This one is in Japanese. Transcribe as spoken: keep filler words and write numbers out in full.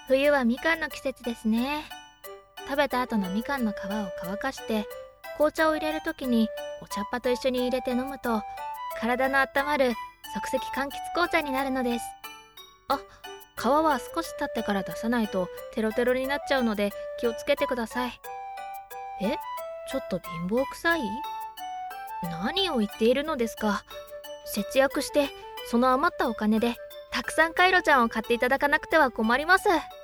冬はみかんの季節ですね。食べた後のみかんの皮を乾かして紅茶を入れるときにお茶っ葉と一緒に入れて飲むと体の温まる即席柑橘紅茶になるのです。あ、皮は少し経ってから出さないとテロテロになっちゃうので気をつけてください。え、ちょっと貧乏くさい？何を言っているのですか。節約してその余ったお金でたくさんカイロちゃんを買っていただかなくては困ります。